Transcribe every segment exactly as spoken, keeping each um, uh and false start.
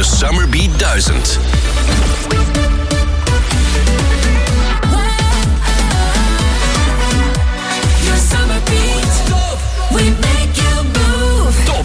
de Summer Beat duizend. Your summer beat, we make you move. Top.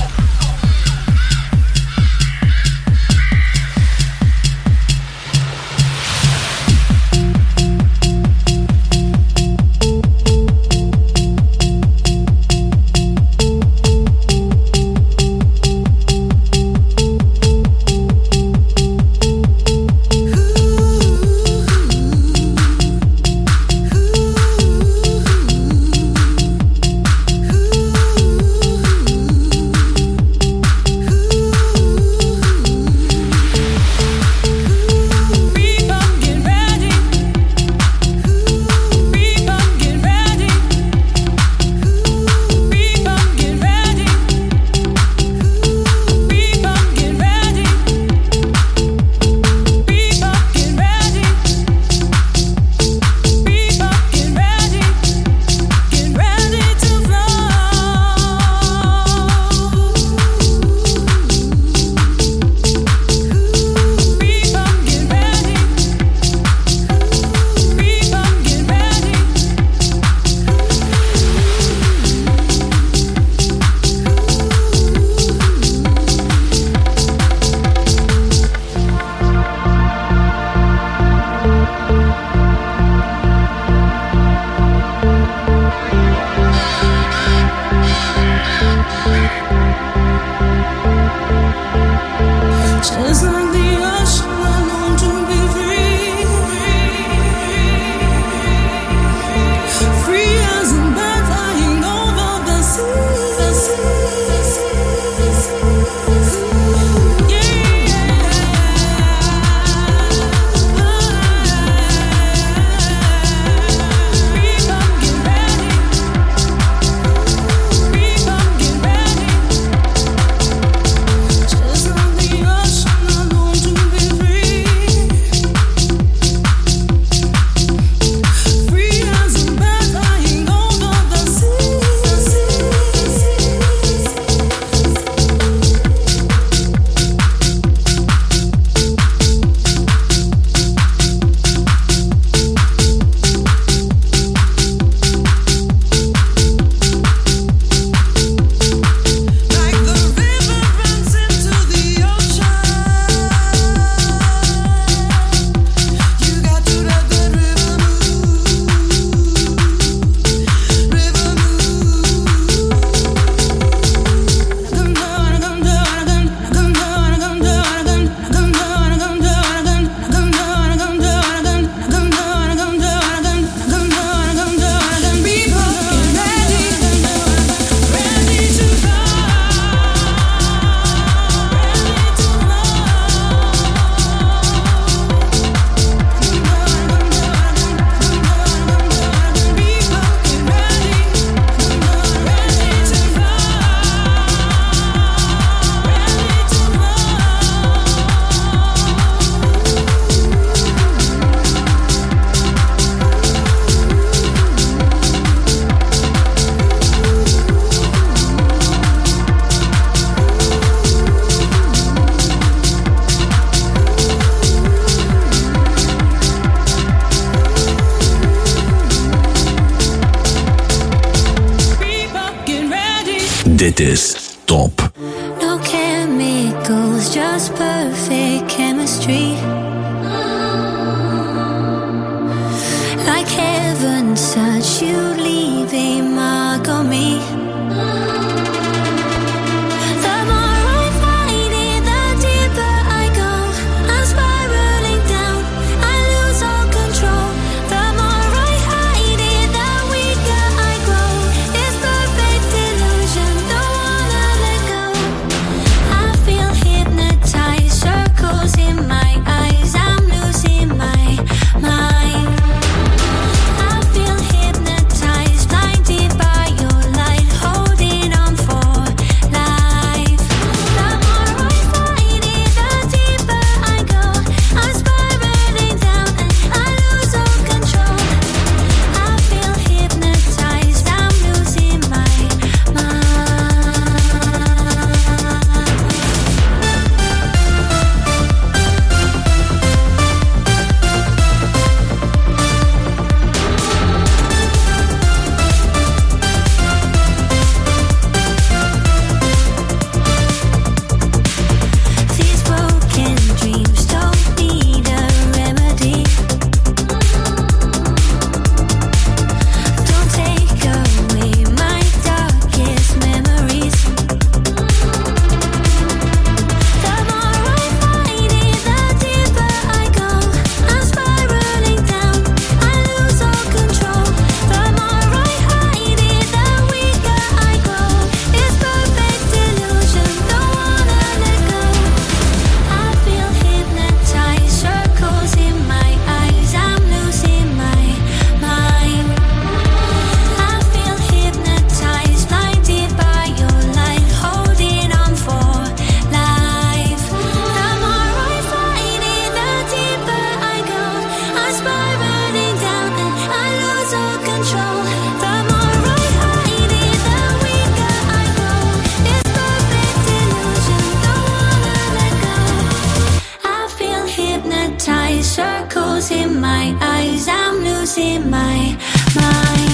Dit is Top. No chemicals, just perfect chemistry. Like heaven touch, you leave a mark on me. Mind. I feel hypnotized. closing my eyes, I'm losing my mind.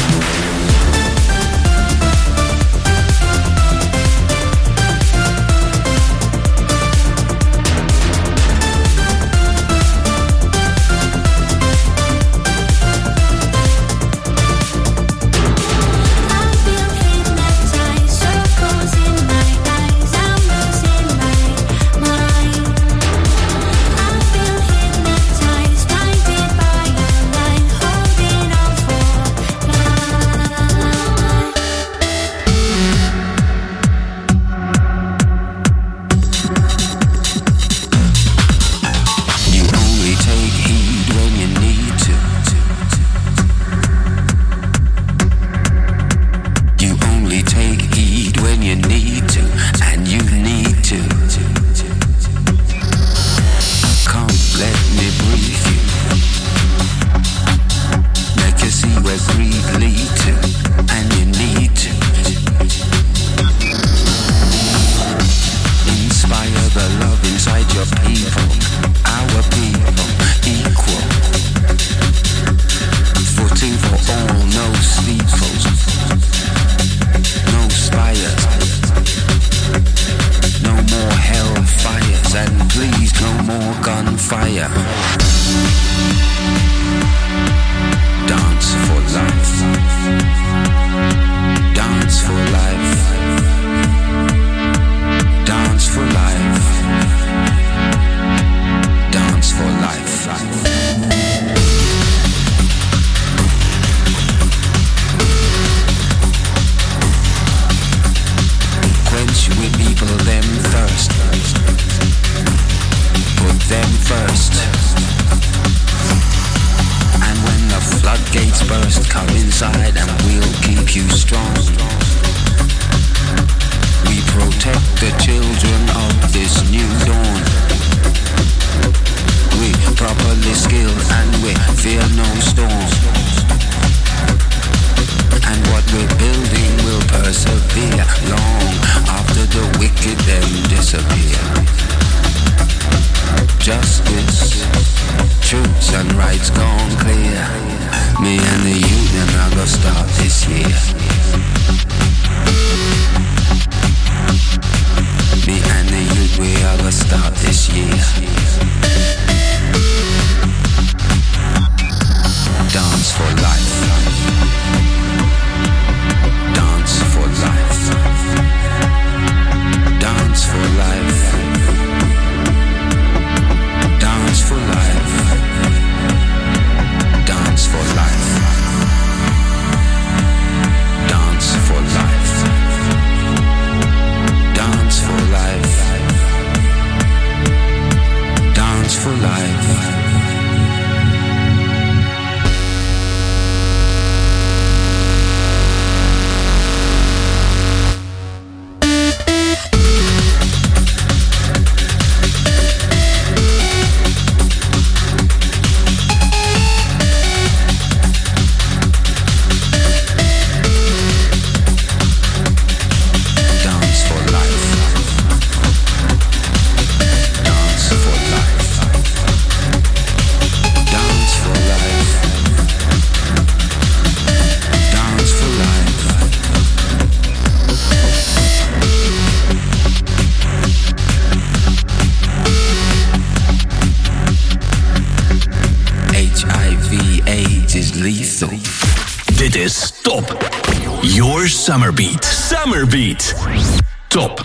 Summer Beat. Summer Beat. Top.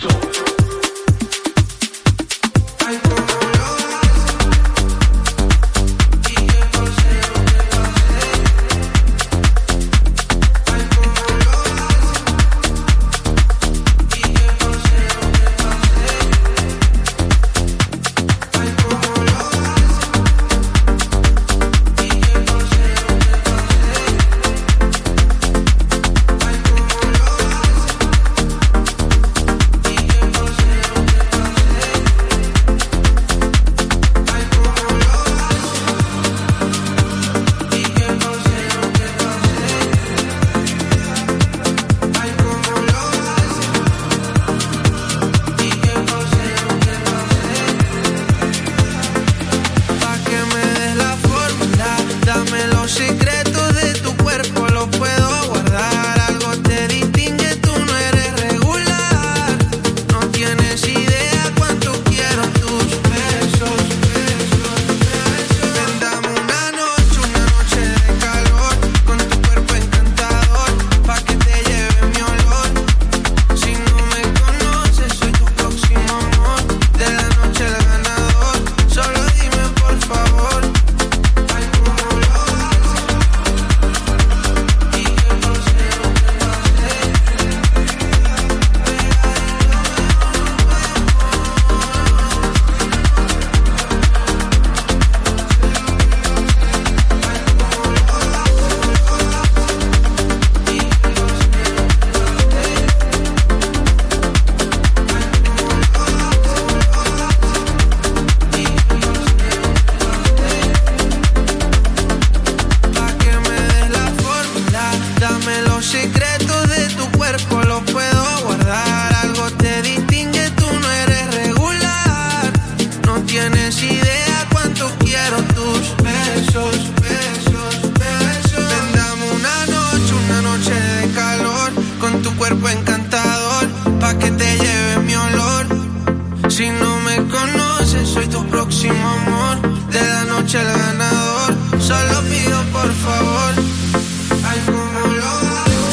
tienes idea cuánto quiero tus besos, besos, besos. Ven, dame una noche, una noche de calor, con tu cuerpo encantador, pa' que te lleve mi olor. Si no me conoces, soy tu próximo amor, de la noche al ganador. Solo pido por favor, ay, cómo lo hago,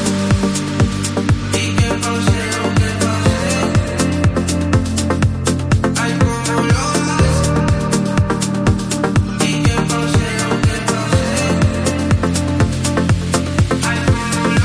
y que pase lo que pase. Ay, cómo lo hago, y que pase lo que pase. Ay, cómo lo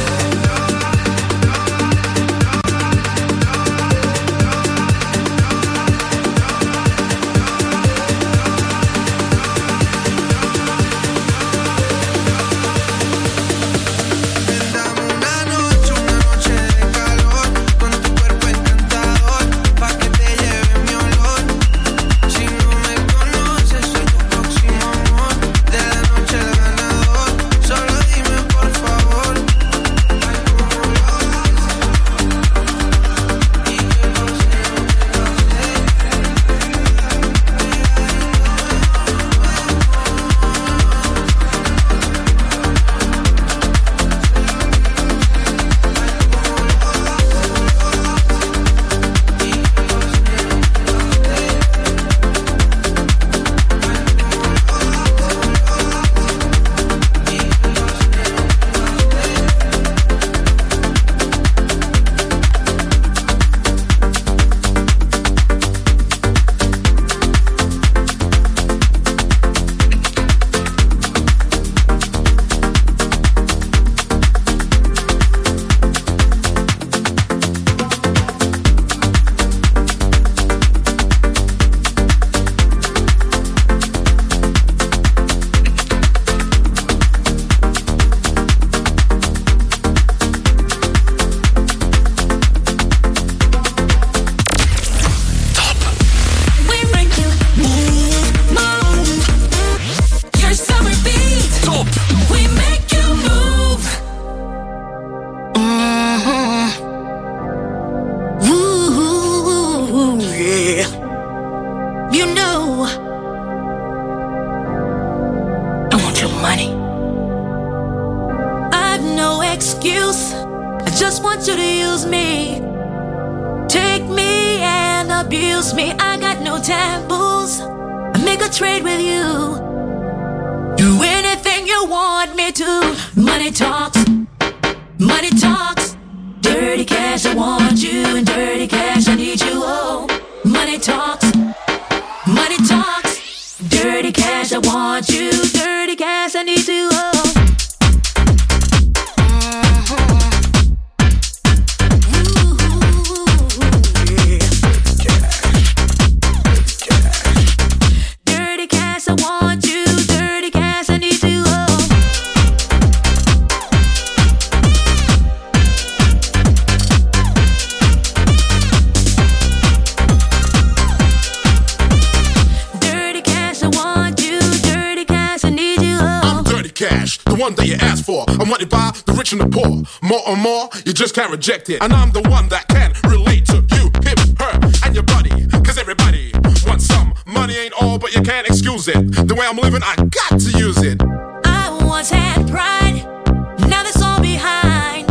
just can't reject it, and I'm the one that can relate to you, him, her, and your buddy. Cause everybody wants some. Money ain't all, but you can't excuse it. The way I'm living, I got to use it. I once had pride, now that's all behind.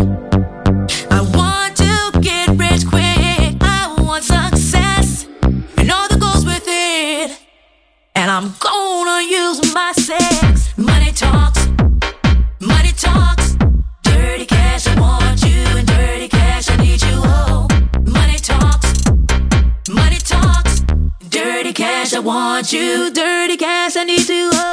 I want to get rich quick, I want success, and all that goes with it. And I'm gonna use my sex. Money talks, money talks, dirty cash, I want you. Dirty cash, I want you. Dirty cash, I need you. Oh.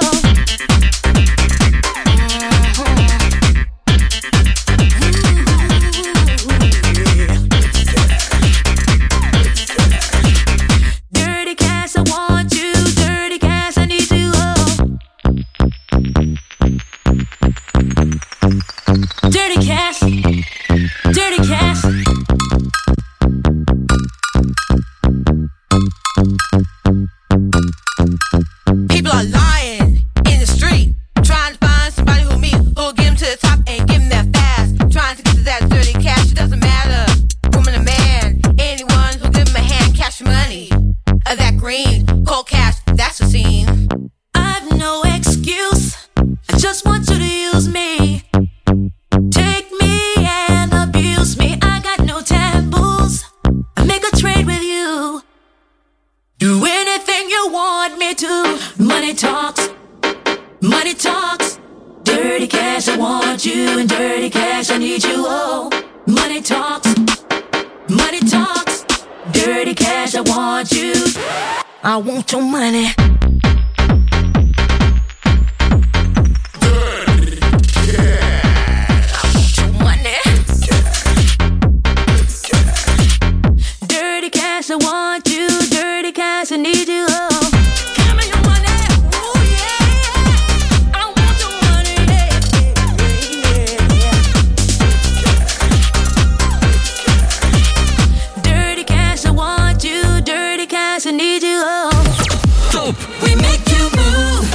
Dirty cash, I want you. Dirty cash, I need you. Oh. Dirty cash. Dirty cash. People are lying. that green, cold cash, that's a scene. I've no excuse, I just want you to use me. Take me and abuse me, I got no taboos. I make a trade with you. Do anything you want me to. Money talks, money talks. Dirty cash, I want you, and dirty cash, I need you. Oh, money talks, money talks. Dirty cash, I want you. I want your money. I want you, dirty cash, I need you, oh. Give me your money, ooh yeah, yeah. I want your money, yeah, yeah, yeah, yeah. Dirty cash, I want you, dirty cash, I need you, oh. Top. We make you move.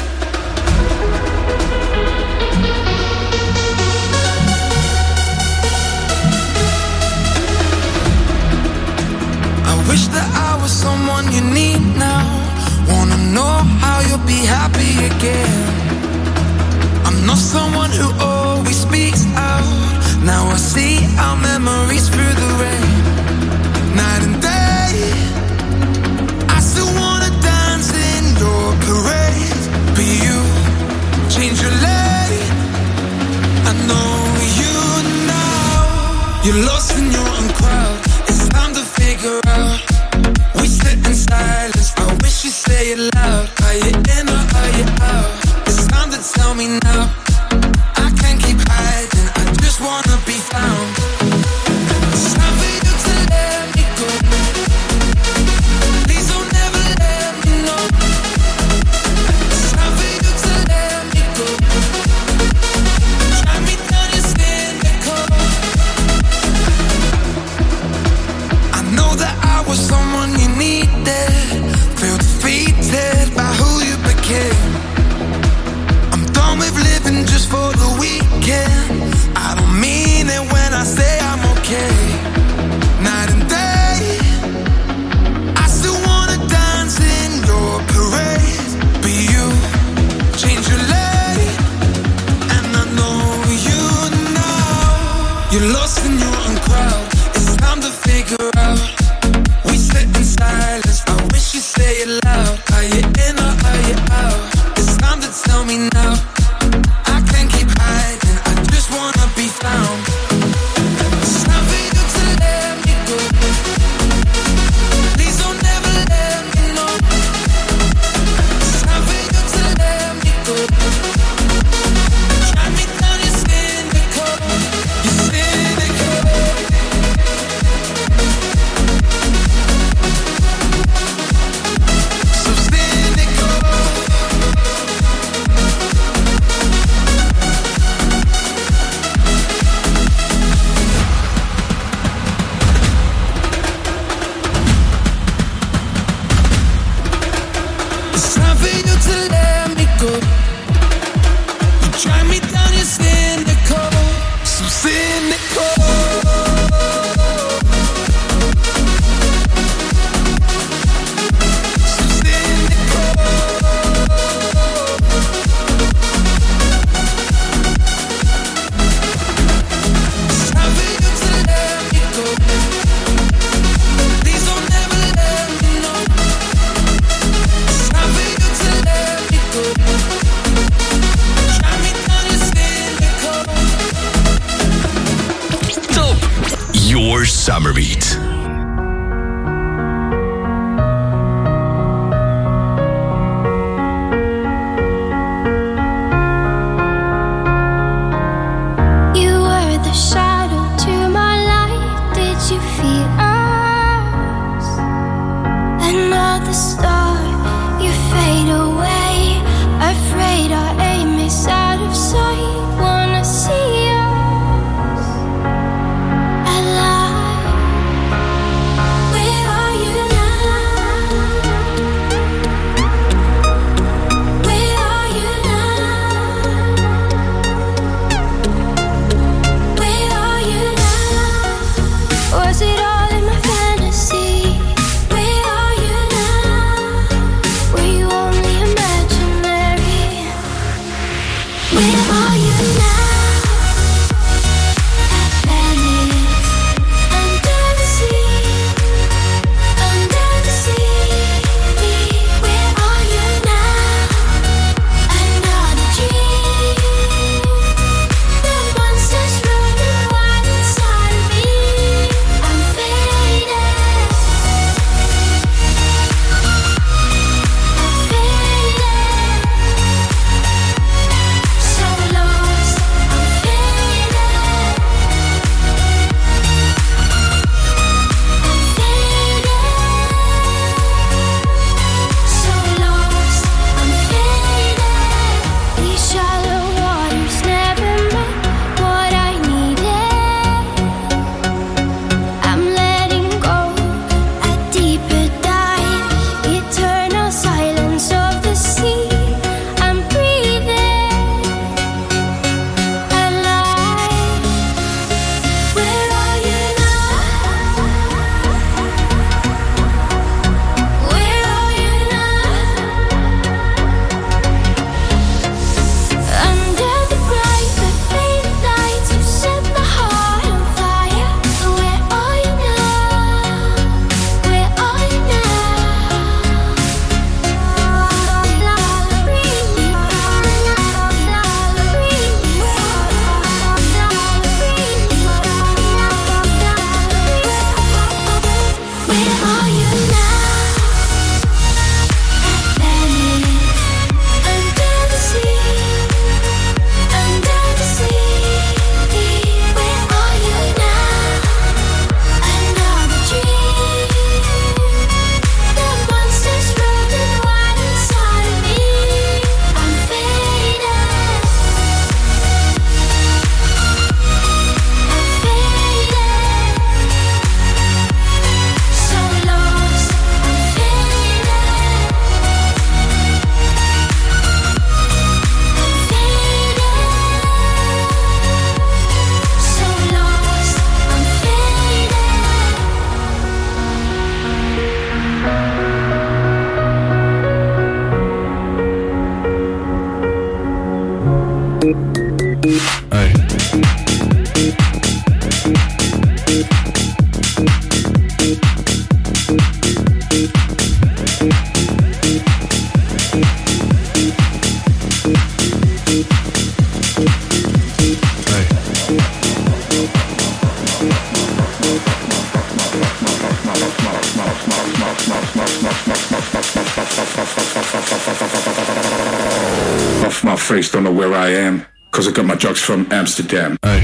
Wish that I was someone you need now. Wanna know how you'll be happy again. I'm not someone who always speaks out. Now I see our memories through the rain. Night and day, I still wanna dance in your parade. But you change your lane. I know you now. You're lost in your own crowd. It's time to figure out. We sit in silence. I wish you'd say it loud. Are you in or are you out? It's time to tell me now. I can't keep hiding. I just wanna be found. It's time for you to let me go. Please don't ever let me know. It's time for you to let me go. Try me down, you're cynical. I know that I was someone you needed. Feel defeated by who you became. I'm done with living just for the weekend. I don't mean it when I say I'm okay. Night and day, I still wanna dance in your parade. But you change your lane, and I know you now. You're lost in your own crowd. It's time to figure out. We sit in silence. I wish you'd say it loud. Are you in or are you out? It's time to tell me now. I can't keep hiding. I just wanna be found. It's time for you to let me go. Please don't ever let me know. It's time for you to let me go. Try me down, you're cynical. You're cynical. So cynical. It's time for you to let me go. You try me down, you're cynical. So cynical. So cynical. It's time for you to let me go. Please don't ever let me know. It's time for you to let me go. Try me down, you're cynical. Off my face, don't know where I am, cause I got my drugs from Amsterdam. Hey.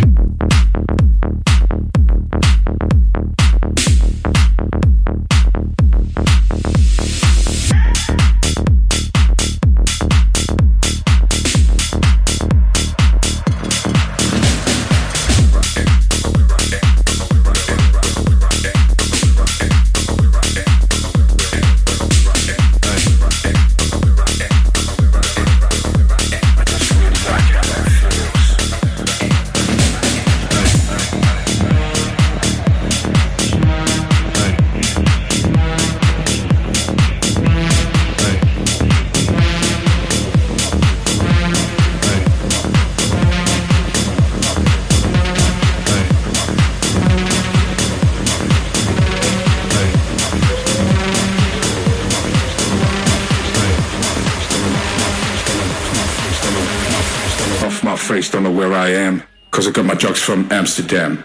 Face, don't know where I am, cause I got my drugs from Amsterdam.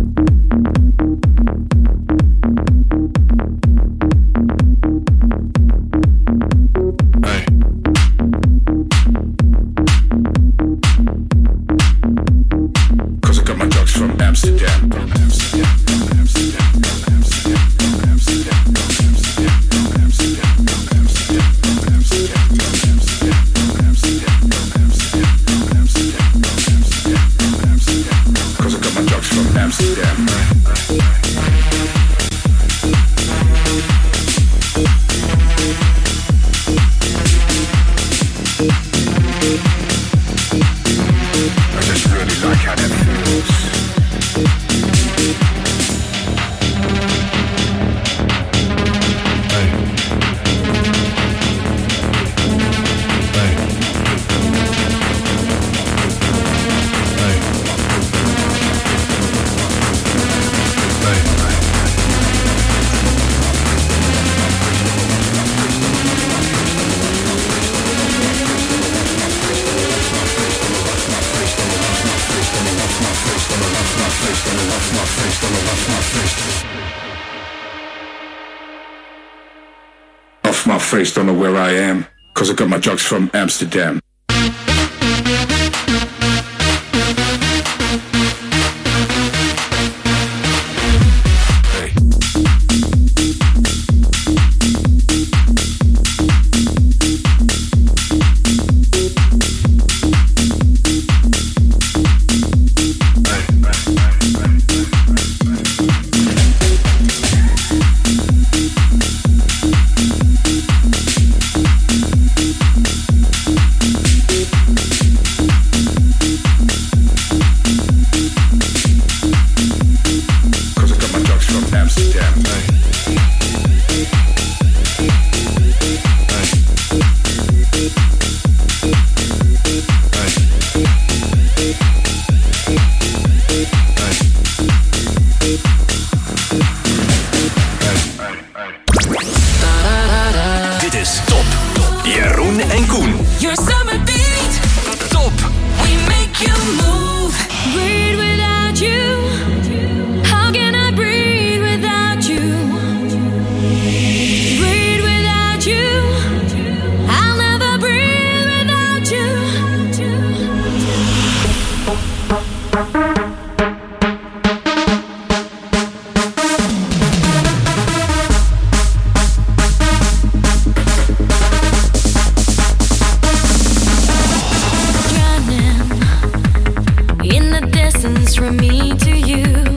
Hey. Cause I got my drugs from Amsterdam. From Amsterdam, from Amsterdam, from Amsterdam, from Amsterdam, from Amsterdam, from Amsterdam, from Amsterdam, from Amsterdam, from Amsterdam, from Amsterdam, from Amsterdam. Cause I got my drugs from Amsterdam. I just really like how that feels. Hey. Hey. Off my face, don't know where I am, cause I got my drugs from Amsterdam. From me to you.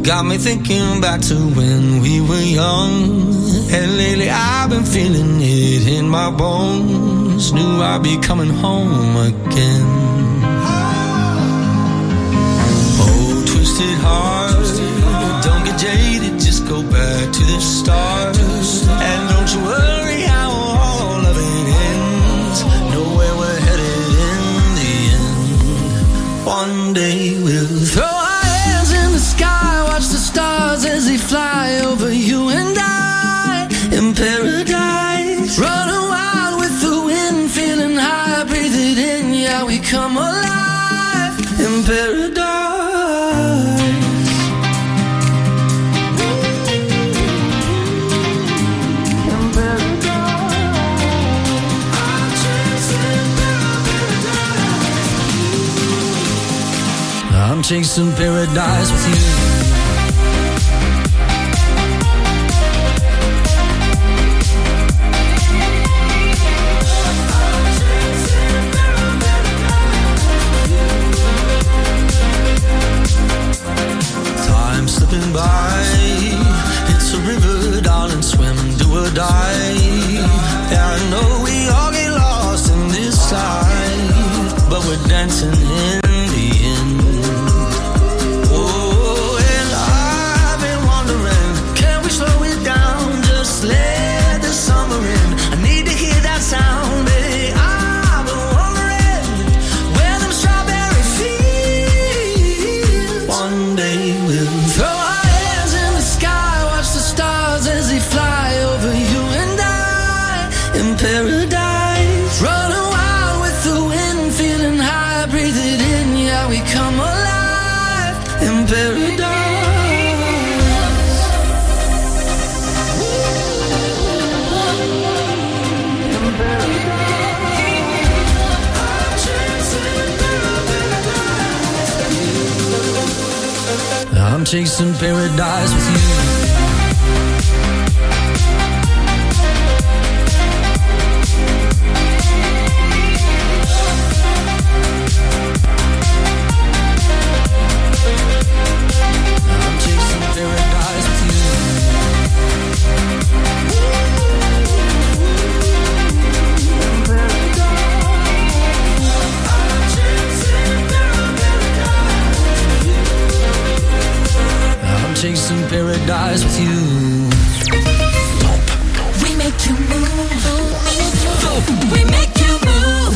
got me thinking back to when we were young. And lately I've been feeling it in my bones. Knew I'd be coming home again. Oh, twisted heart, don't get jaded, just go back to the start. And don't you worry how all of it ends. Know where we're headed in the end. One day we'll throw our hands in the sky, watch the stars as they fly over you and I in paradise. Running wild with the wind, feeling high, breathe it in, yeah, we come alive in paradise. I'm chasing paradise with you. Time slipping by, it's a river, darling, swim, do or die. Yeah, I know we all get lost in this life, but we're dancing in the end. Oh, and I've been wondering, can we slow it down, just let the summer in? I need to hear that sound, baby. I've been wondering where them strawberry fields. One day we'll throw our hands in the sky, watch the stars as they fly over you and I in paradise. Running wild with the wind, feeling high, breathe it in, yeah, we come alive in paradise. I'm chasing paradise with you. I'm chasing paradise with you. I'm chasing paradise with you. We make you move. We make you move.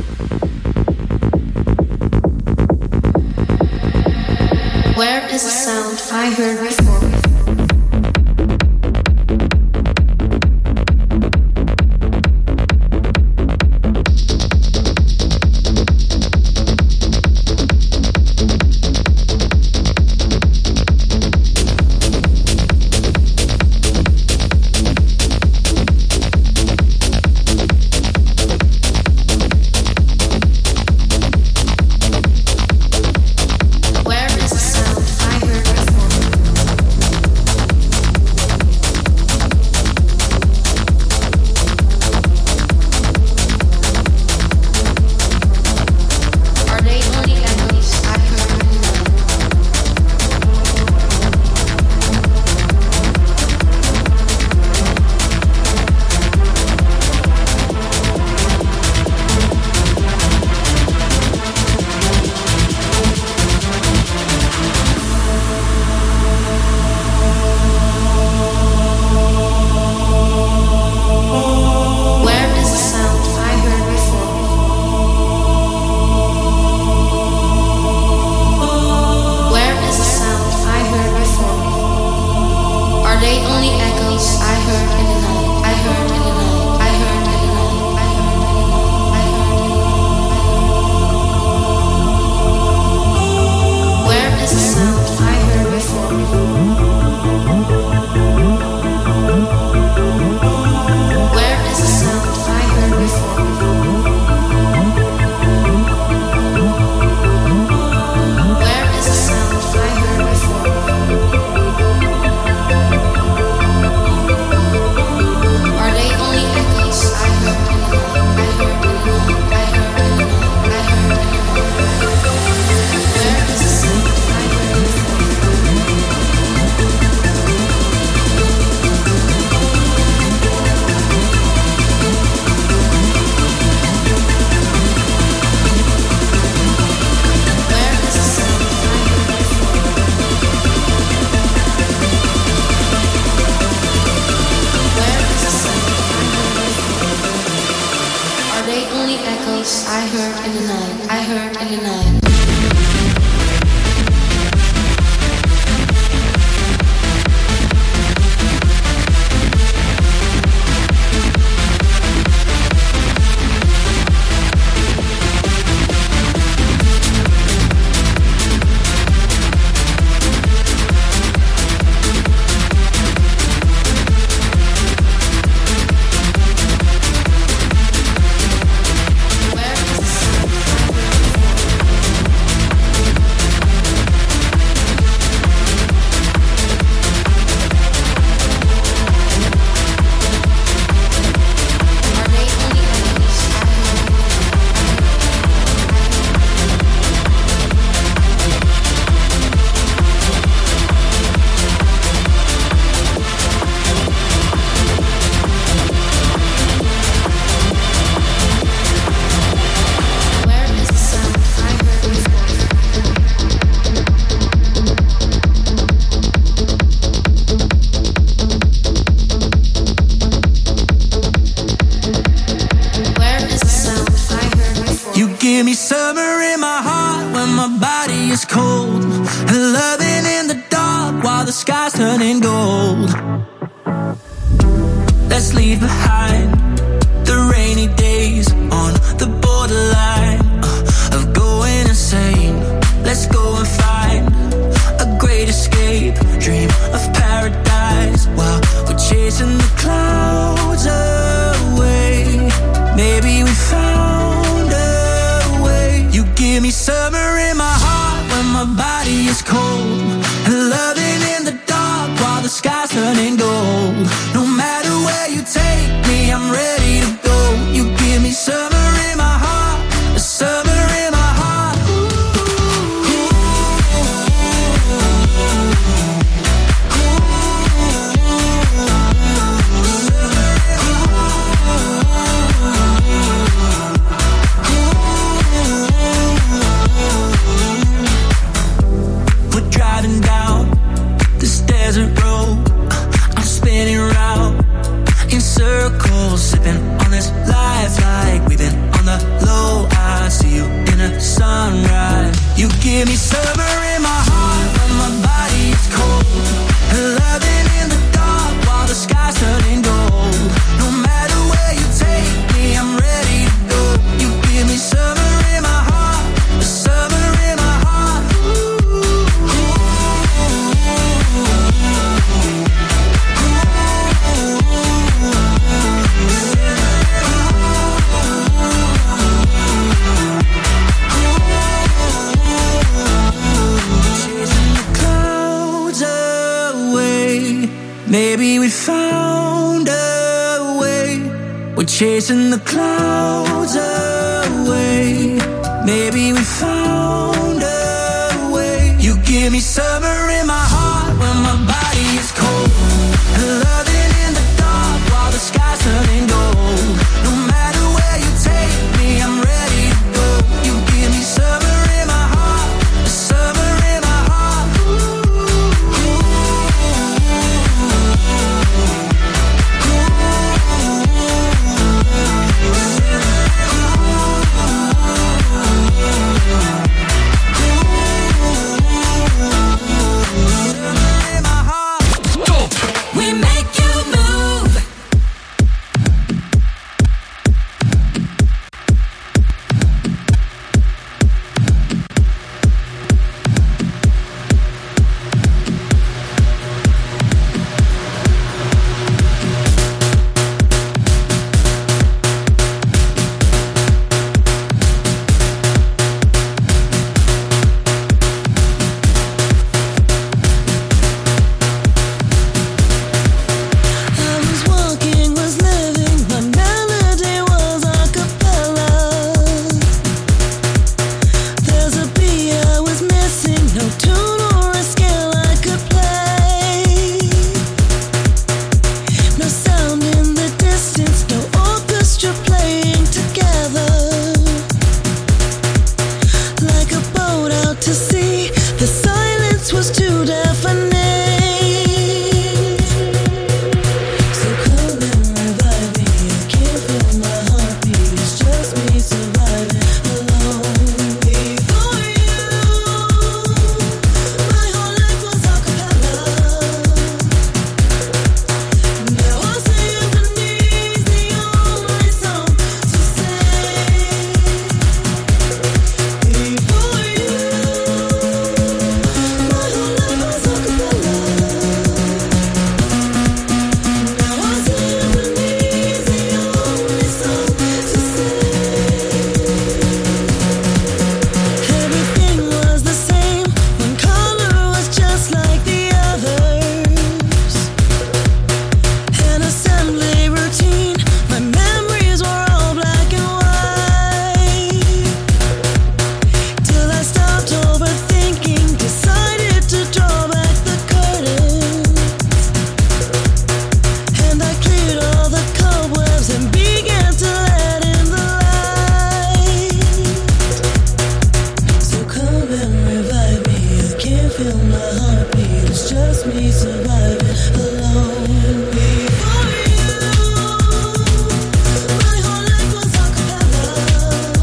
Where is the sound I heard before? Where is the sound I heard before? I heard in the night. I heard in the night. Chasing the clouds away. Maybe we found a way. You give me summer in my heart when my body is cold. And loving in the dark while the sky's turning gold. No matter where you take me, I'm ready to go. You give me summer in my heart, summer in my heart. Ooh, ooh, ooh. was just me surviving alone. Before you, my whole life was a cappella.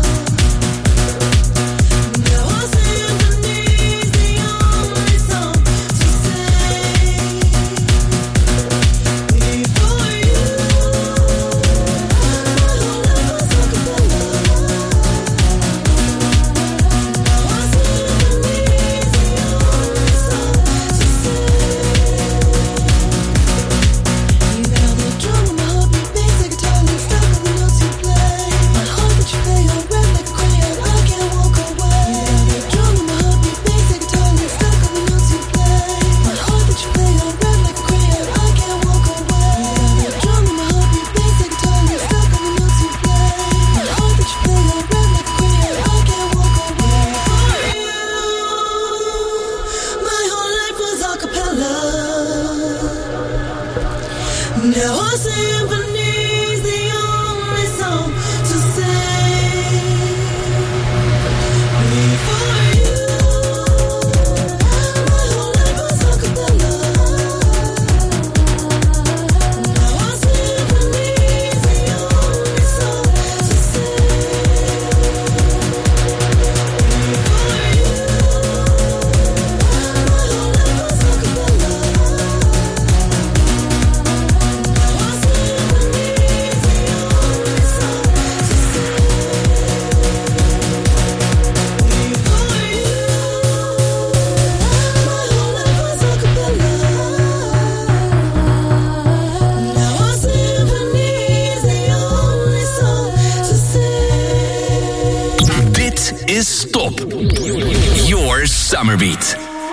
Now our symphony's the only song to sing. Before you, my whole life was a cappella. Now our symphony's the only song to sing. Now the drum on my heartbeat beats like a guitar, like stuck on the notes you play. My heart that you play on red like a crayon, I can't walk away. Now the drum on my heartbeat beats like a guitar, like stuck on the notes you play. My heart that you play on red like a crayon, I can't walk away. Now the drum on my heartbeat beats like a guitar, like stuck on the notes you play. My heart that you play on red like a crayon, I can't walk away. My whole life was a cappella. Now our symphony's the only song to sing. Before you, my whole life was a cappella. Now our symphony's the only song to sing. Before you, my whole life was a cappella. Now our symphony's the only song to sing. Before you, my whole life was a cappella. Now our symphony's the only song to sing. Dit is Stop. Your Summer Beat.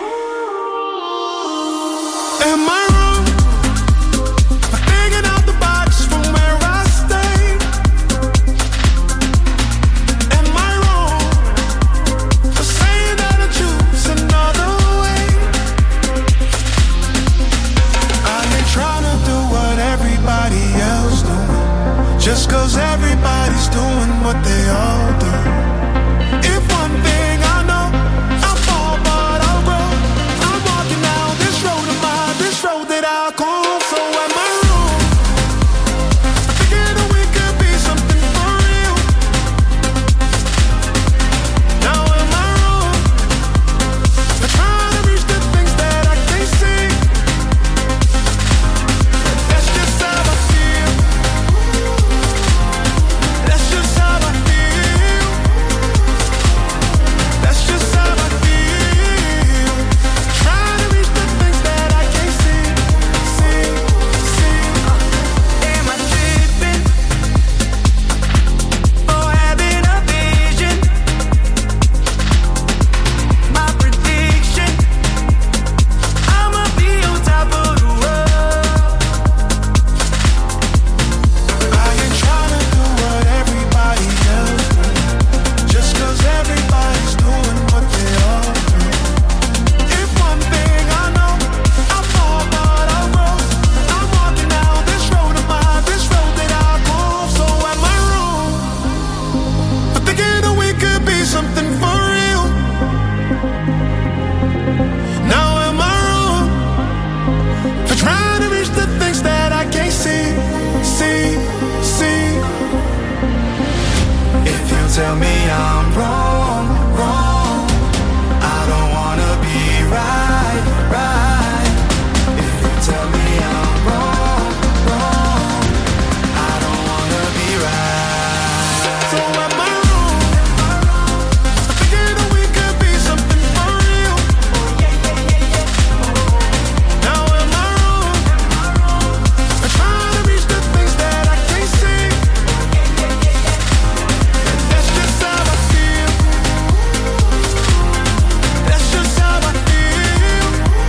Am I wrong for thinking out the box from where I stay? Am I wrong for saying that I choose another way? I ain't trying to do what everybody else doing, just cause everybody's doing what they all do. If one thing I know, I'll fall but I'll grow. I'm walking down this road of mine, this road that I call. So am I wrong for thinking that we could be something for real? Now am I wrong for trying to reach the things that I can't see? That's just how I feel. That's just how I feel. That's just how I feel. Trying to reach the things that I can't see, see, see. Am I tripping or having a vision? My prediction, I'ma be on top of the world. I ain't trying to do what everybody else do, just cause everybody's doing what they all do. If one thing I know, I'll fall but I'll grow. I'm walking down this road of mine, this road that I go. So am I wrong for thinking that we could be something for real? Now am I wrong for trying to reach the things that I can't see, see, see? If you tell me I'm wrong, wrong, I don't wanna be right, right. If you tell me I'm wrong, wrong, I don't wanna be right. So am I wrong for thinking that we could be something for real? Now am I wrong for trying to reach the things that I can't see? That's just how I feel. That's just how I feel.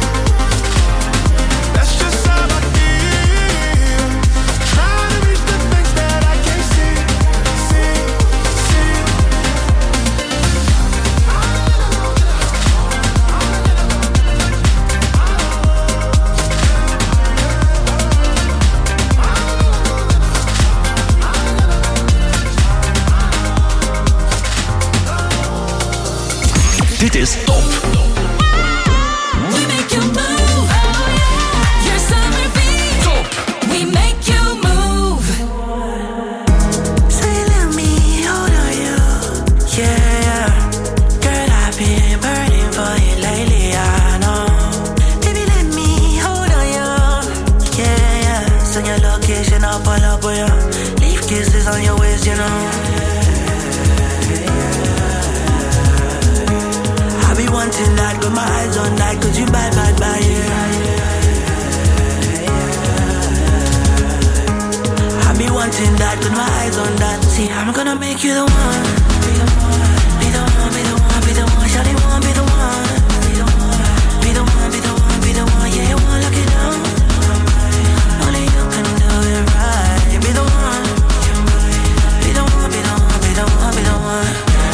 That's just how I feel. Trying to reach the things that I can't see, see, see. Dit is Top. We make you move. up on ya. Leave kisses on your waist, you know. I be wanting that, got my eyes on that, cause you bad, bad, bad, yeah. I be wanting that, got my eyes on that. See, I'm gonna make you the one. Be the one, be the one, be the one, be the one. Shawty wanna be the one. Be the one, be the one, be the one, be the one. Yeah, you wanna lock it down. Only you can do it right. Be the one. Be the one, be the one, be the one, be the one.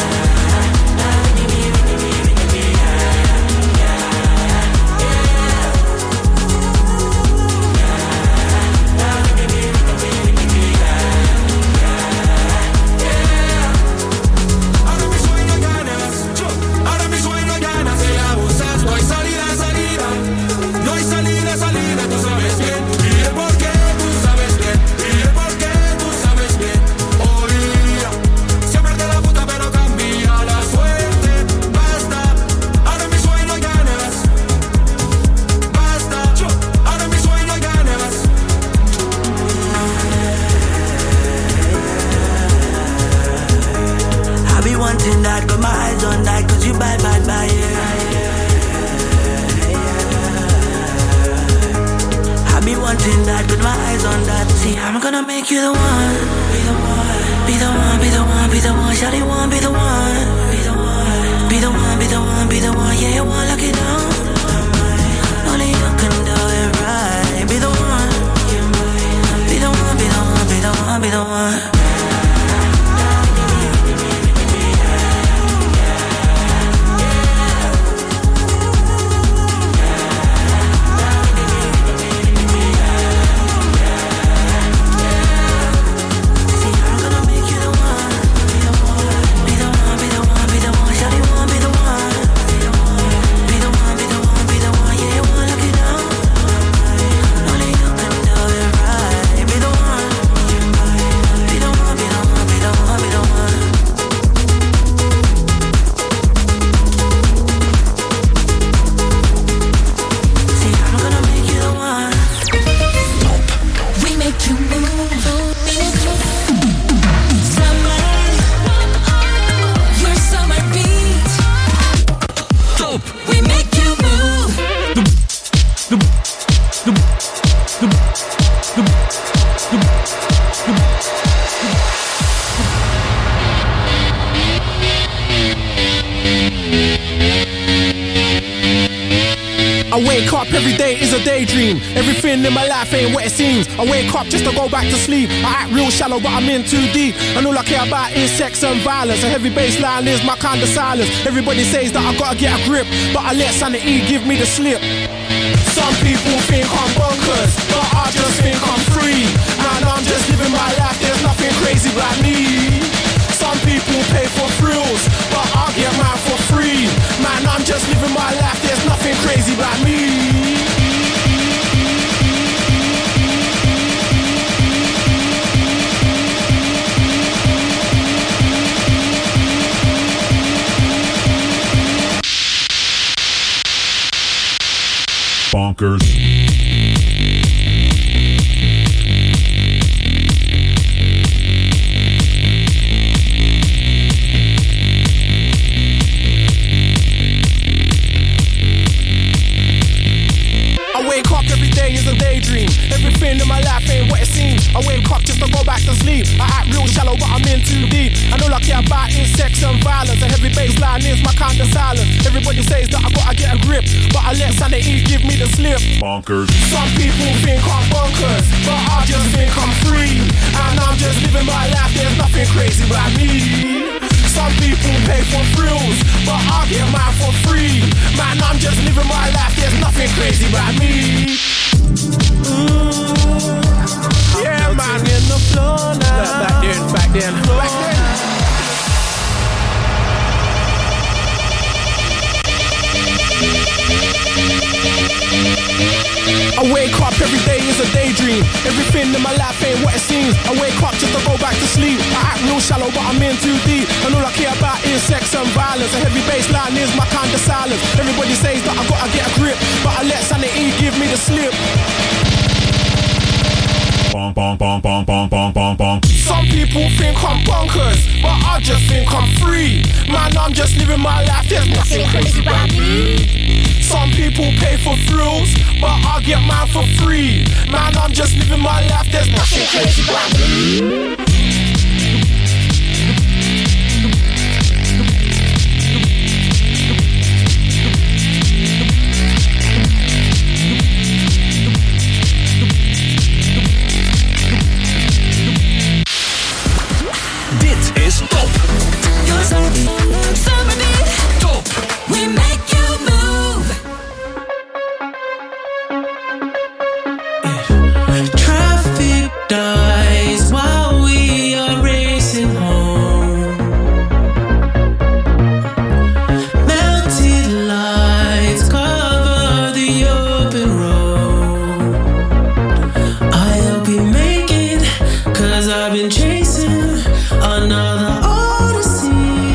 That, got my eyes on that, cause you bad, bad, bad, yeah. I be wanting that, got my eyes on that. See, I'm gonna make you the one. Be the one, be the one, be the one, be the one. Shawty want be the one. Be the one, be the one, be the one, be the one. Yeah, you wanna lock it down. Only you can do it right. Be the one, be the one, be the one, be the one, be the one. I wake up every day is a daydream. Everything in my life ain't what it seems. I wake up just to go back to sleep. I act real shallow but I'm in too deep. And all I care about is sex and violence. A heavy bass line is my kind of silence. Everybody says that I gotta get a grip, but I let sanity give me the slip. Some people think I'm bonkers, but I just think I'm free. And I'm just living my life, there's nothing crazy about me. Some people pay for thrills, but I get mine for free. Man, I'm just living my life, there's nothing crazy about me. Bonkers. Is a daydream. Everything in my life ain't what it seems. I wake up just to go back to sleep. I act real shallow but I'm in too deep. And all I care about is sex and violence. A heavy bass line is my kind of silence. Everybody says that I gotta get a grip, but I let sanity give me the slip. Bonkers. Some people think I'm bonkers, but I just think I'm free. And I'm just living my life, there's nothing crazy about me. Some people pay for thrills, but I get mine for free. Man, I'm just living my life, there's nothing crazy about me. Mm. Yeah, man, in the floor now. Back then, back then, back then. I wake up every day is a daydream. Everything in my life ain't what it seems. I wake up just to go back to sleep. I act real shallow but I'm in too deep. And all I care about is sex and violence. A heavy bass line is my kind of silence. Everybody says that I gotta get a grip, but I let sanity give me the slip. bong bong bong bong bong bong bong bong. Some people think I'm bonkers, but I just think I'm free. Man, I'm just living my life, there's nothing crazy about me. Some people pay for thrills, but I get mine for free. Man, I'm just living my life, there's nothing crazy about me. Dit is Top. Top. We make you move. Traffic dies while we are racing home. Melted lights cover the open road. I'll be making, cause I've been chasing another odyssey.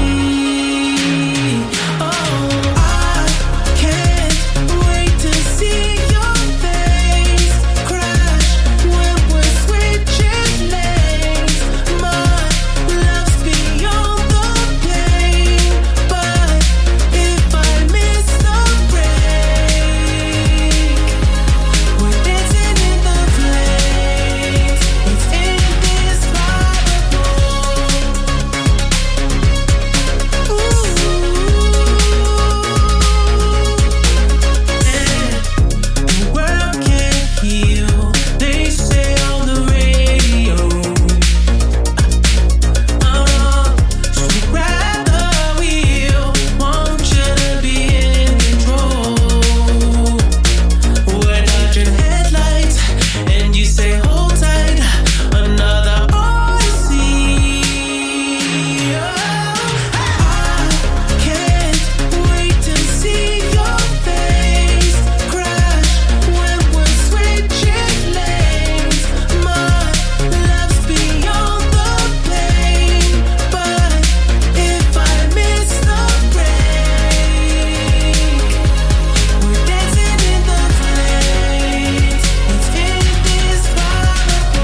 Oh, I can't wait to see your face crash when we're switching lanes. My love's beyond the pain, but if I miss the break, we're dancing in the flames. It's indescribable. The world can't heal, they say on the radio. Oh, so we'd rather wheel, want you to be in control. We're dodging headlights, and you say hold tight, another odyssey. I can't wait to see your face crash when we're switching lanes. My love's beyond the pain, but if I miss the break, we're dancing in the flames. It's indescribable.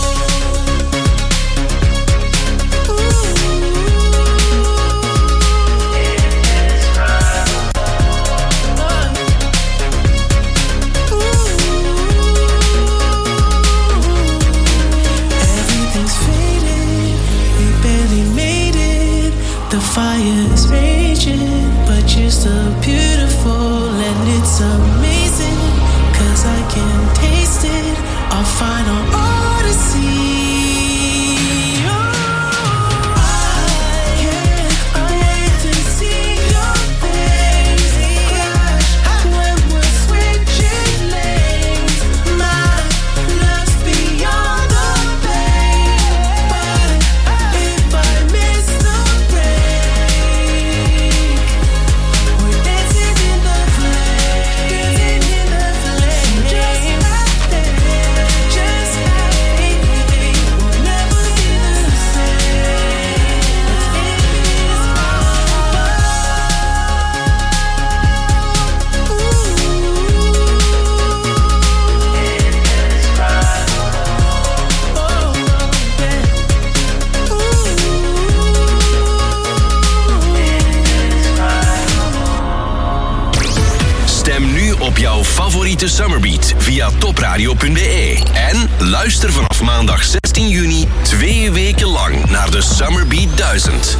Everything's faded, we barely made it. The fire is raging, but you're still beautiful and it's amazing. Cause I can taste it, our final odyssey. Oh, I can't wait to see your face crash when we're switching lanes. My love's beyond the pain, but if I miss the break, we're dancing in the flames, dancing in the flames. Just right there, just like we'll never be the same. Stem nu op jouw favoriete Summerbeat via topradio punt b e. En luister vanaf maandag zestien juni twee weken lang naar de Summerbeat duizend.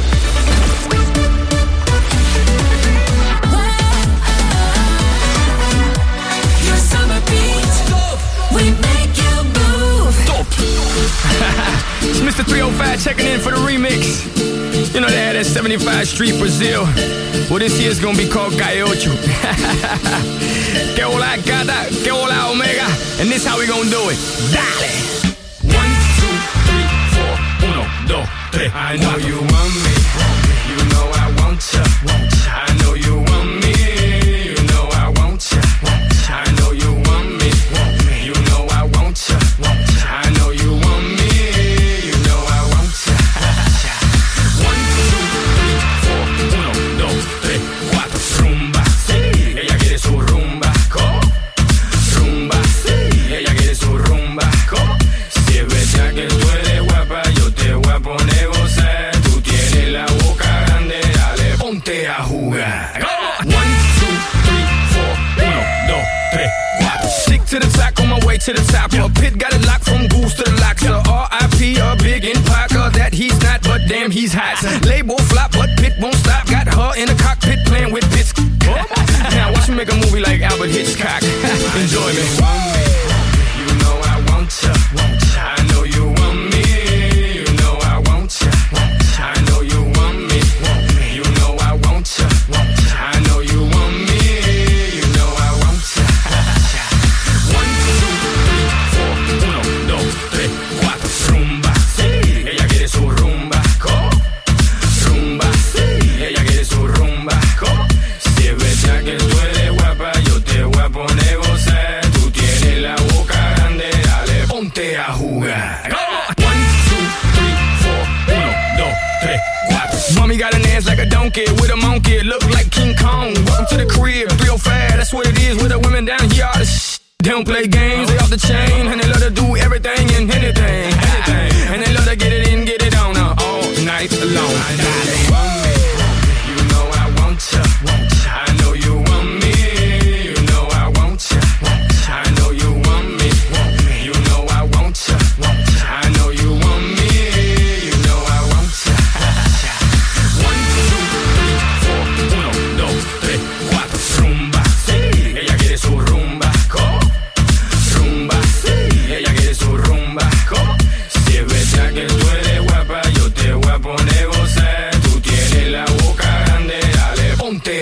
Your summer beat. We make you move. Top. It's Mister three oh five checking in for the remix. You know they had that seventy-five Street Brazil. Well, this year's gonna be called Gaiocho. Que hola gata, que hola omega. And this how we gonna do it. Dale. One, two, three, four. Uno, dos, tres. I know you want me. You know I want ya. I know you want me. You know I want ya. I know you want me. You know I want ya. I know you want me. You know I want ya. One, two, three, four. Uno, dos, tres, cuatro. Rumba, sí. Ella quiere su rumba. ¿Cómo? Rumba, sí. Ella quiere su rumba. ¿Cómo? Se ve to the top, on my way to the top. A pit got it locked from goose to the locks. A R I P, a big in Parker, that he's not, but damn he's hot. Label flop, but Pit won't stop. Got her in the cockpit playing with bits. Now watch me make a movie like Albert Hitchcock. Enjoy me. You know I want ya. I know you want me. You know I want ya. I know you want me. You know I want ya. I know you want me. You know I want ya. One, two, three, four. Uno, dos, tres, cuatro. Rumba, sí. Ella quiere su rumba. ¿Cómo? Rumba, sí. Ella quiere su rumba. ¿Cómo? Si es verdad que tú eres guapa, yo te voy a poner gozar. Tú tienes la boca grande, dale, ponte a jugar. One, two, three, four. Uno, dos, tres, cuatro. Mommy got an ass like a donkey with a monkey. Look like King Kong. Welcome to the crib, three oh five. That's what it is with the women down here. All the sh- They don't play games, they off the chain. And they love to do everything and anything, anything. And they love to get it in, get it on uh, all night long.